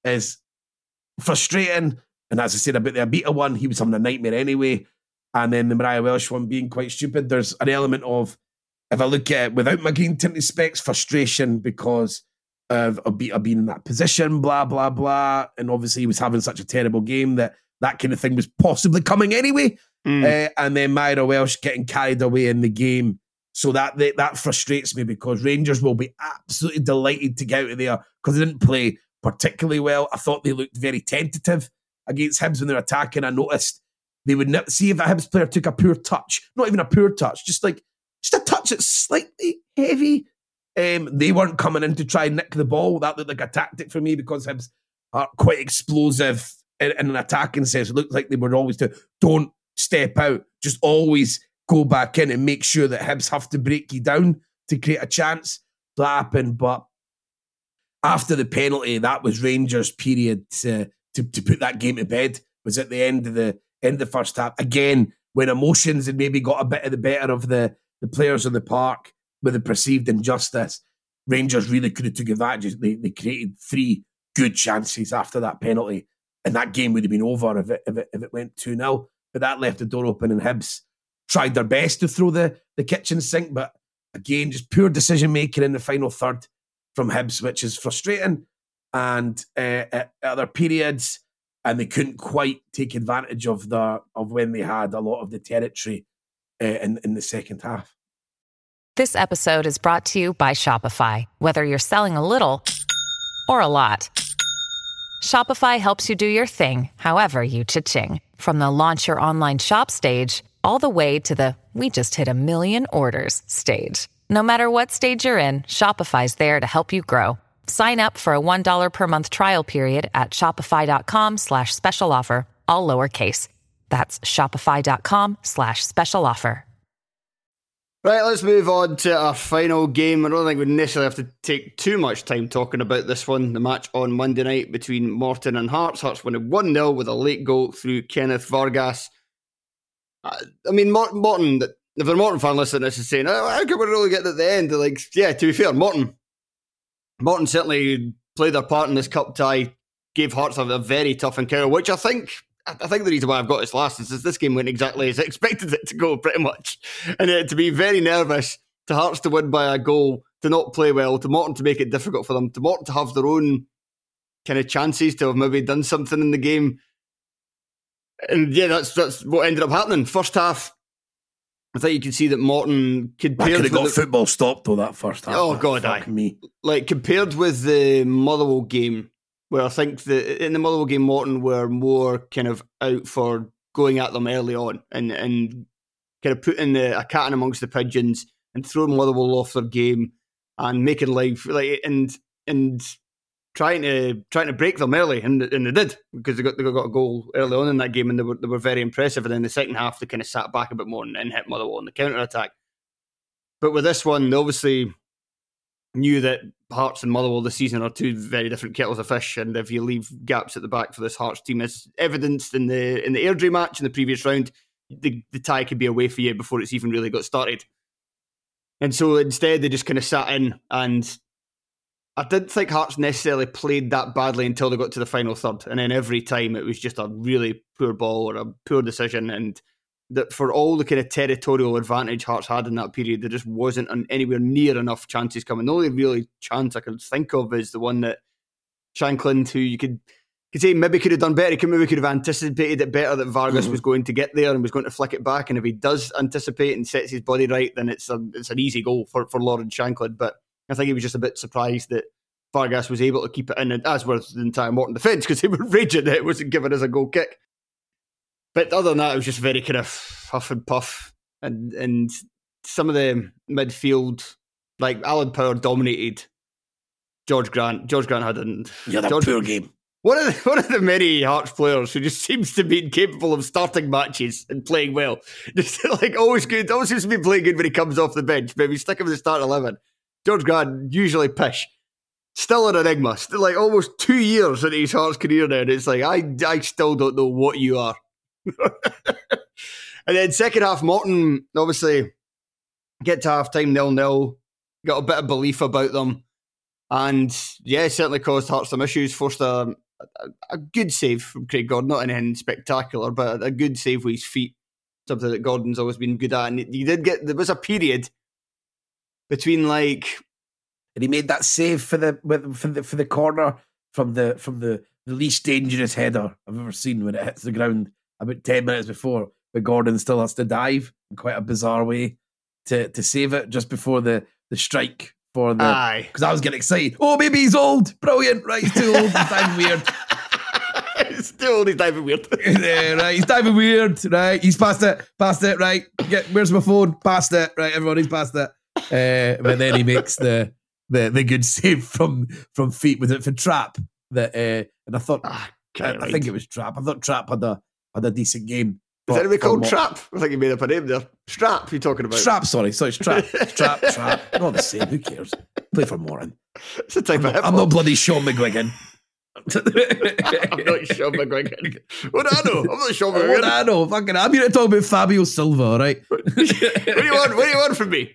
frustrating. And as I said about the Abita one, he was having a nightmare anyway. And then the Mariah Welsh one being quite stupid. There's an element of, if I look at it without my green tinted specs, frustration because of Abita being in that position, blah, blah, blah. And obviously he was having such a terrible game that kind of thing was possibly coming anyway. And then Myra Welsh getting carried away in the game. So that frustrates me because Rangers will be absolutely delighted to get out of there because they didn't play particularly well. I thought they looked very tentative against Hibs when they were attacking. I noticed they would see if a Hibs player took a poor touch, not even a poor touch, just a touch that's slightly heavy. They weren't coming in to try and nick the ball. That looked like a tactic for me because Hibs are quite explosive in an attacking sense. It looked like they were always don't step out, just always go back in and make sure that Hibs have to break you down to create a chance. That happened, but after the penalty, that was Rangers' period to put that game to bed. Was at the end of the first half. Again, when emotions had maybe got a bit of the better of the players in the park with the perceived injustice, Rangers really could have took advantage. They created 3 good chances after that penalty, and that game would have been over if it went 2-0. But that left the door open, and Hibs tried their best to throw the kitchen sink. But again, just poor decision making in the final third from Hibs, which is frustrating. And at other periods, and they couldn't quite take advantage of when they had a lot of the territory in the second half. This episode is brought to you by Shopify. Whether you're selling a little or a lot, Shopify helps you do your thing, however you cha-ching. From the launch your online shop stage, all the way to the we just hit 1 million orders stage. No matter what stage you're in, Shopify's there to help you grow. Sign up for a $1 per month trial period at shopify.com/special offer, all lowercase. That's shopify.com/special offer. Right, let's move on to our final game. I don't think we necessarily have to take too much time talking about this one. The match on Monday night between Morton and Hearts. Hearts winning 1-0 with a late goal through Kenneth Vargas. I mean, Morton, if they're Morton fan listening to this is saying, how can we really get at the end? They're like, yeah, to be fair, Morton certainly played their part in this cup tie, gave Hearts a very tough encounter, which I think the reason why I've got this last is this game went exactly as I expected it to go, pretty much. And to be very nervous, to Hearts to win by a goal, to not play well, to Morton to make it difficult for them, to Morton to have their own kind of chances to have maybe done something in the game. And yeah, that's what ended up happening. First half, I think you can see that Morton could have got football stopped though that first half. Oh God, like compared with the Motherwell game, where I think that in the Motherwell game, Morton were more kind of out for going at them early on and kind of putting a cat in amongst the pigeons and throwing Motherwell off their game and making life and trying to break them early, and they did, because they got a goal early on in that game, and they were very impressive. And then the second half, they kind of sat back a bit more and hit Motherwell on the counter attack. But with this one, they obviously knew that Hearts and Motherwell this season are two very different kettles of fish, and if you leave gaps at the back for this Hearts team, as evidenced in the Airdrie match in the previous round, the tie could be away for you before it's even really got started. And so instead, they just kind of sat in, and I didn't think Hearts necessarily played that badly until they got to the final third. And then every time it was just a really poor ball or a poor decision. And that for all the kind of territorial advantage Hearts had in that period, there just wasn't anywhere near enough chances coming. The only really chance I could think of is the one that Shankland, who you could say maybe could have done better. He maybe could have anticipated it better that Vargas was going to get there and was going to flick it back. And if he does anticipate and sets his body right, then it's an easy goal for Lawrence Shankland. But I think he was just a bit surprised that Vargas was able to keep it in, as was the entire Morton defence, because they were raging that it wasn't given as a goal kick. But other than that, it was just very kind of huff and puff. And some of the midfield, like Alan Power dominated George Grant. George Grant had a poor game. One of the many Hearts players who just seems to be capable of starting matches and playing well. Just like always good, always seems to be playing good when he comes off the bench. Maybe stick him in the start 11. George Grant, usually pish. Still an enigma. Still like almost 2 years into his Hearts career now. And it's like, I still don't know what you are. And then second half, Morton, obviously, Get to half-time 0-0, got a bit of belief about them. And yeah, certainly caused Hearts some issues, forced a good save from Craig Gordon, not anything spectacular, but a good save with his feet, something that Gordon's always been good at. And there was a period between and he made that save for the corner from the least dangerous header I've ever seen when it hits the ground about 10 minutes before, but Gordon still has to dive in quite a bizarre way to save it just before the strike for the... Because I was getting excited. Oh, maybe he's old. Brilliant. Right, he's too old. He's diving weird. He's too old. He's diving weird. Yeah, right. He's diving weird. Right. He's past it. Right. Where's my phone? Past it. Right. Everybody's past it. But then he makes the good save from feet. Was it for Trapp? And I thought... I think it was Trapp. I thought Trapp had a decent game. Is anybody called Trapp? I think you made up a name there. Strap, you're talking about. Strap, sorry. So it's Trap. Trap. Not the same. Who cares? Play for Moran. It's a type of hip-hop. I'm not bloody Sean McGuigan. I'm not Sean McGuigan. What do I know? I'm not Sean McGuigan. What do I know? Fucking, I'm here to talk about Fabio Silva, all right? What do you want from me?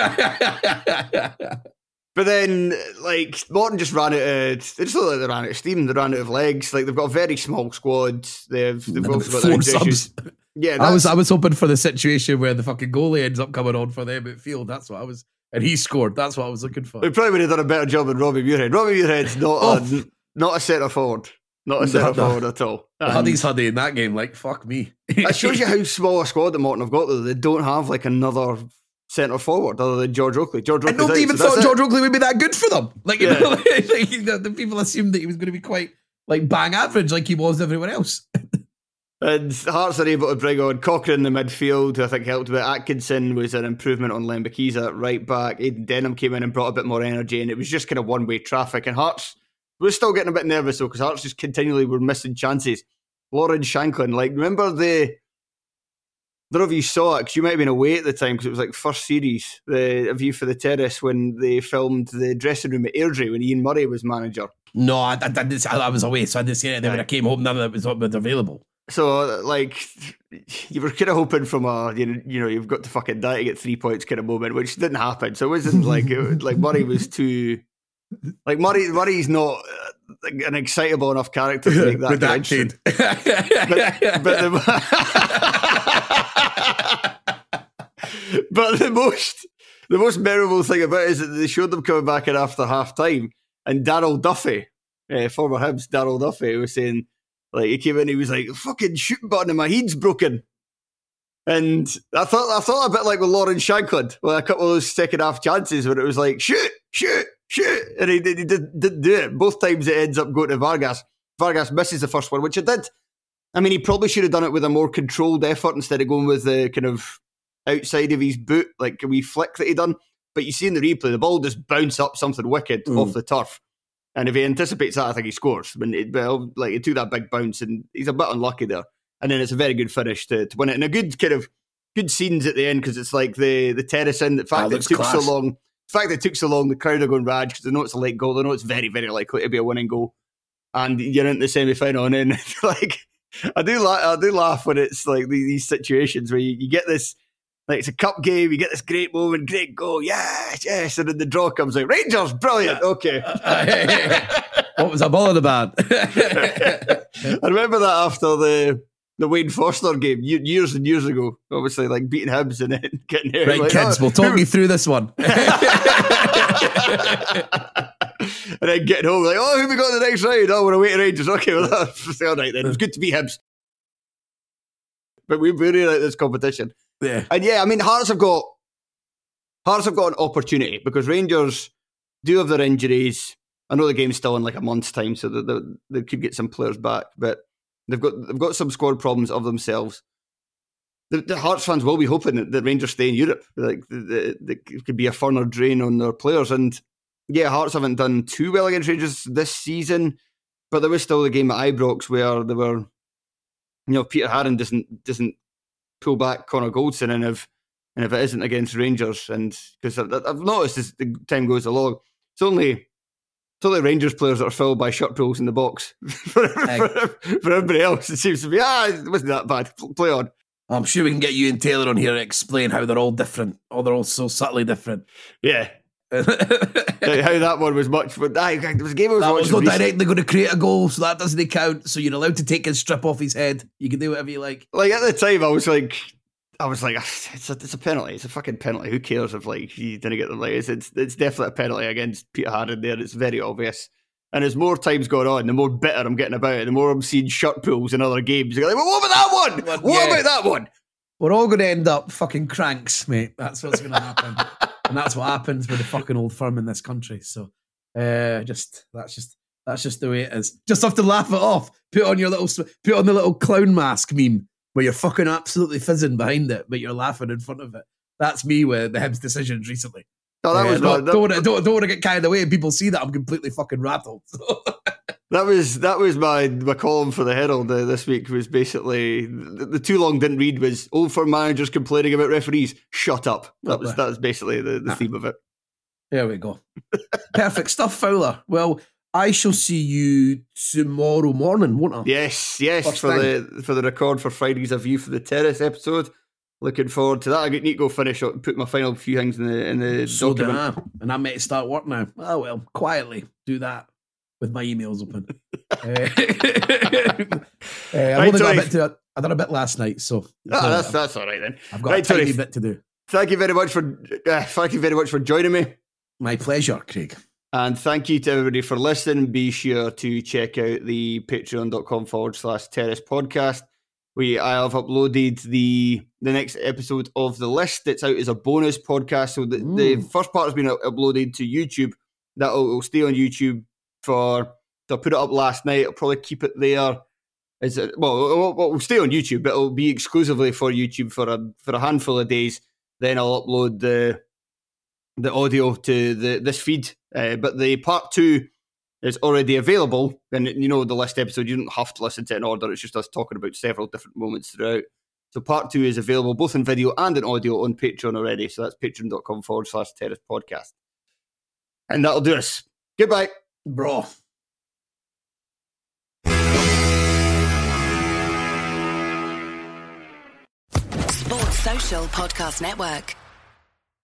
But then, Morton just ran out of... They just look like they ran out of steam. They ran out of legs. They've got a very small squad. They've also got four subs. Yeah, I was hoping for the situation where the fucking goalie ends up coming on for them at field. That's what I was... And he scored. That's what I was looking for. We probably would have done a better job than Robbie Muirhead. Robbie Muirhead's not a centre forward. Not a centre forward at all. Huddy's Huddy in that game. Fuck me. That shows you how small a squad that Morton have got, though. They don't have, another... centre forward other than George Oakley. And nobody even thought George Oakley would be that good for them. The people assumed that he was going to be quite bang average like he was everywhere else. And Hearts are able to bring on Cochrane in the midfield, who I think helped a bit. Atkinson was an improvement on Lembekiza at right back. Aidan Denham came in and brought a bit more energy, and it was just kind of one-way traffic. And Hearts were still getting a bit nervous though, because Hearts just continually were missing chances. Lawrence Shanklin, remember I don't know if you saw it, because you might have been away at the time, because it was first series, A View for the Terrace, when they filmed the dressing room at Airdrie when Ian Murray was manager. No, I was away, so I didn't see it. Then when I came home, none of it was available. So, you were kind of hoping from you've got to fucking die to get 3 points kind of moment, which didn't happen. So it wasn't Murray was too... Murray's not an excitable enough character to make that connection. But the most memorable thing about it is that they showed them coming back in after half time, and Darryl Duffy, former Hibs Darryl Duffy, was saying, he came in, he was like, fucking shooting button in my head's broken. And I thought a bit like with Lawrence Shanklin, a couple of those second half chances where it was shoot, and he didn't do it. Both times it ends up going to Vargas. Vargas misses the first one, which it did. I mean, he probably should have done it with a more controlled effort instead of going with the kind of outside of his boot, a wee flick that he done. But you see in the replay, the ball just bounced up something wicked off the turf. And if he anticipates that, I think he scores. He took that big bounce, and he's a bit unlucky there. And then it's a very good finish to win it. And a good scenes at the end, because it's the terrace in. The fact that it took so long. The fact that it took so long, the crowd are going rage because they know it's a late goal. They know it's very, very likely to be a winning goal. And you're into the semi-final, and then I do laugh when it's these situations where you get this, it's a cup game, you get this great moment, great goal, yes, and then the draw comes out. Rangers, brilliant, okay. What was I bothered about? I remember that after the Wayne Foster game years and years ago, obviously beating Hibs and then getting here. Right, kids, we'll talk you through this one. And then getting home, who we got in the next round? Oh, we're away to Rangers. Okay, well, that's all right then. It was good to be Hibs. But we really like this competition. Yeah. And I mean, Hearts have got an opportunity, because Rangers do have their injuries. I know the game's still in a month's time, so they could get some players back, but they've got some squad problems of themselves. The Hearts fans will be hoping that Rangers stay in Europe. It could be a further drain on their players. And Hearts haven't done too well against Rangers this season, but there was still the game at Ibrox where they were, Peter Haring doesn't pull back Connor Goldson, and if it isn't against Rangers, and because I've noticed as the time goes along, it's only Rangers players that are filled by shirt pulls in the box. For everybody else, it seems to be, it wasn't that bad. Play on. I'm sure we can get you and Taylor on here to explain how they're all different. Oh, they're all so subtly different. Yeah. How that one was much, but it was a game I was that watching. was not directly going to create a goal, so that doesn't count. So you're allowed to take his strip off his head. You can do whatever you like. Like at the time, I was like, it's a penalty. It's a fucking penalty. Who cares if like he didn't get the like? It's definitely a penalty against Peter Haddon there. It's very obvious. And as more time's gone on, the more bitter I'm getting about it, the more I'm seeing shirt pulls in other games. You're like, well, what about that one? What about that one? We're all going to end up fucking cranks, mate. That's what's going to happen. And that's what happens with the fucking Old Firm in this country. So, that's just the way it is. Just have to laugh it off. Put on the little clown mask meme where you're fucking absolutely fizzing behind it, but you're laughing in front of it. That's me with the Hibs decisions recently. Oh, that was don't want to get carried away and people see that I'm completely fucking rattled. So. That was my column for the Herald this week. Was basically the too long didn't read was Old Firm managers complaining about referees. Shut up. That was basically the theme of it. There we go. Perfect stuff, Fowler. Well, I shall see you tomorrow morning, won't I? Yes, for the record for Friday's A View for the Terrace episode. Looking forward to that. I need to go finish up and put my final few things in the document. And I might start work now. Oh well, quietly do that with my emails open. I've only got a bit to. I done a bit last night, so that's all right then. I've got a tiny bit to do. Thank you very much for joining me. My pleasure, Craig. And thank you to everybody for listening. Be sure to check out the patreon.com/Terrace podcast. I have uploaded the next episode of The List. It's out as a bonus podcast. So the first part has been uploaded to YouTube. That will stay on YouTube I put it up last night. I'll probably keep it there. We'll stay on YouTube, but it'll be exclusively for YouTube for a handful of days. Then I'll upload the audio to this feed. But the part 2 is already available. And the List episode, you don't have to listen to it in order. It's just us talking about several different moments throughout. So part 2 is available both in video and in audio on Patreon already. So that's patreon.com/Terrace podcast. And that'll do us. Goodbye. Bro. Sports Social Podcast Network.